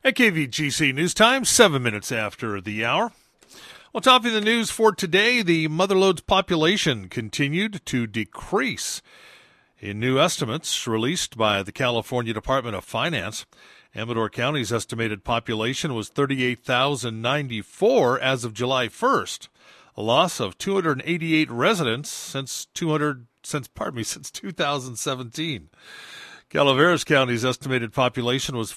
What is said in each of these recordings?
At KVGC News Time, 7 minutes after the hour. Well, topping the news for today, the motherlode's population continued to decrease. In new estimates released by the California Department of Finance, Amador County's estimated population was 38,094 as of July 1st, a loss of 288 residents since 2017. Calaveras County's estimated population was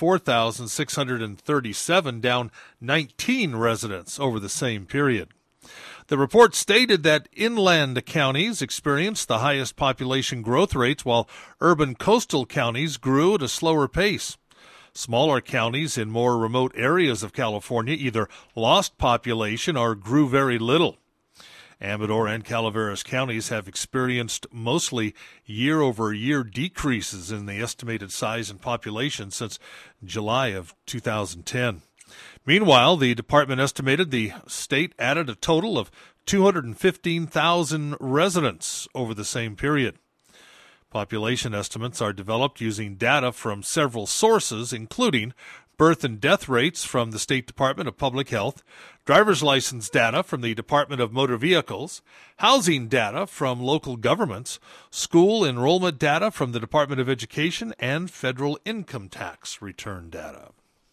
44,637, down 19 residents over the same period. The report stated that inland counties experienced the highest population growth rates, while urban coastal counties grew at a slower pace. Smaller counties in more remote areas of California either lost population or grew very little. Amador and Calaveras counties have experienced mostly year-over-year decreases in the estimated size and population since July of 2010. Meanwhile, the department estimated the state added a total of 215,000 residents over the same period. Population estimates are developed using data from several sources, including birth and death rates from the State Department of Public Health, driver's license data from the Department of Motor Vehicles, housing data from local governments, school enrollment data from the Department of Education, and federal income tax return data.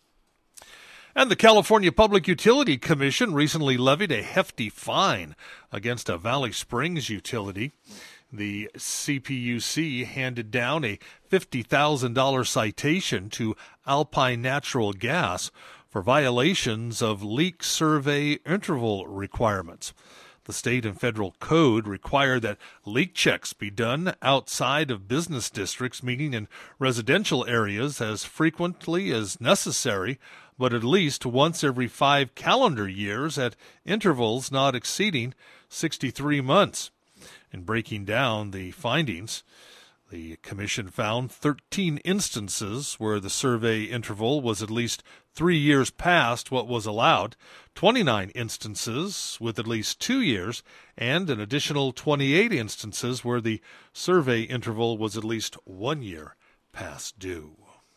And the California Public Utility Commission recently levied a hefty fine against a Valley Springs utility. The CPUC handed down a $50,000 citation to Alpine Natural Gas for violations of leak survey interval requirements. The state and federal code require that leak checks be done outside of business districts, meaning in residential areas, as frequently as necessary, but at least once every 5 calendar years at intervals not exceeding 63 months. In breaking down the findings, the commission found 13 instances where the survey interval was at least 3 years past what was allowed, 29 instances with at least 2 years, and an additional 28 instances where the survey interval was at least 1 year past due.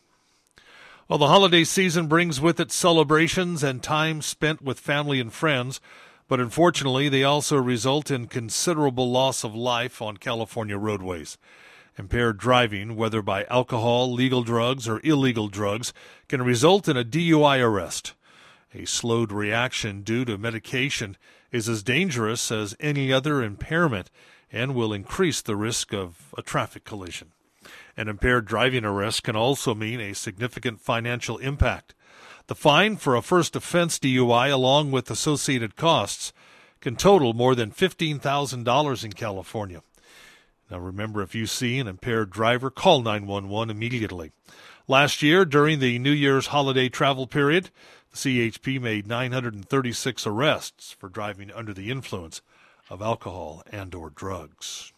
Well, the holiday season brings with it celebrations and time spent with family and friends, but unfortunately they also result in considerable loss of life on California roadways. Impaired driving, whether by alcohol, legal drugs, or illegal drugs, can result in a DUI arrest. A slowed reaction due to medication is as dangerous as any other impairment and will increase the risk of a traffic collision. An impaired driving arrest can also mean a significant financial impact. The fine for a first offense DUI, along with associated costs, can total more than $15,000 in California. Now remember, if you see an impaired driver, call 911 immediately. Last year, during the New Year's holiday travel period, the CHP made 936 arrests for driving under the influence of alcohol and/or drugs.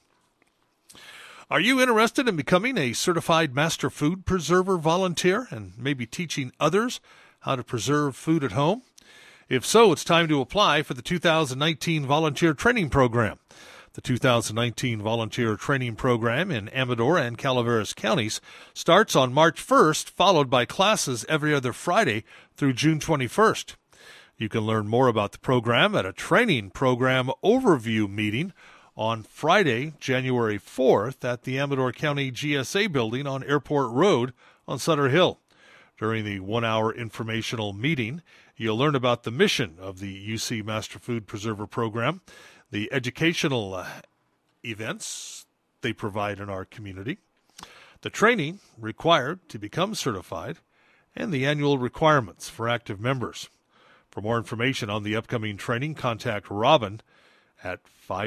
Are you interested in becoming a certified master food preserver volunteer and maybe teaching others how to preserve food at home? If so, it's time to apply for the 2019 Volunteer Training Program. The 2019 Volunteer Training Program in Amador and Calaveras counties starts on March 1st, followed by classes every other Friday through June 21st. You can learn more about the program at a training program overview meeting on Friday, January 4th at the Amador County GSA building on Airport Road on Sutter Hill. During the 1-hour informational meeting, you'll learn about the mission of the UC Master Food Preserver Program, the educational events they provide in our community, the training required to become certified, and the annual requirements for active members. For more information on the upcoming training, contact Robin at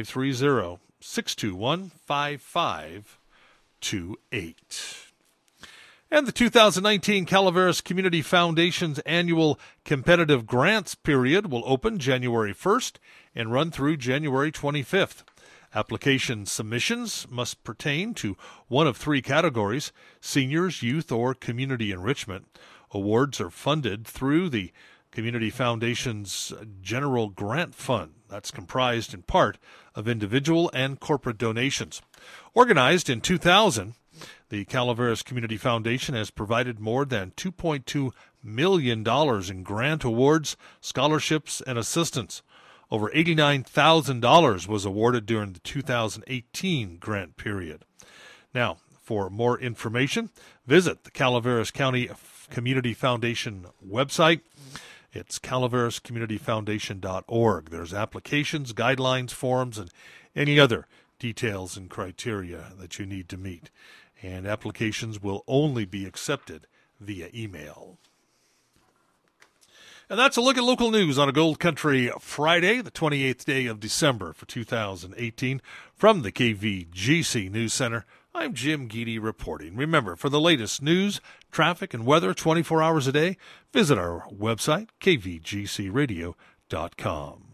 530-621-5528. And the 2019 Calaveras Community Foundation's annual competitive grants period will open January 1st and run through January 25th. Application submissions must pertain to one of 3 categories: seniors, youth, or community enrichment. Awards are funded through the Community Foundation's General Grant Fund. That's comprised in part of individual and corporate donations. Organized in 2000, the Calaveras Community Foundation has provided more than $2.2 million in grant awards, scholarships, and assistance. Over $89,000 was awarded during the 2018 grant period. Now, for more information, visit the Calaveras County Community Foundation website. It's calaverascommunityfoundation.org. There's applications, guidelines, forms, and any other details and criteria that you need to meet. And applications will only be accepted via email. And that's a look at local news on a Gold Country Friday, the 28th day of December for 2018. From the KVGC News Center, I'm Jim Geedy reporting. Remember, for the latest news, traffic, and weather 24 hours a day, visit our website, kvgcradio.com.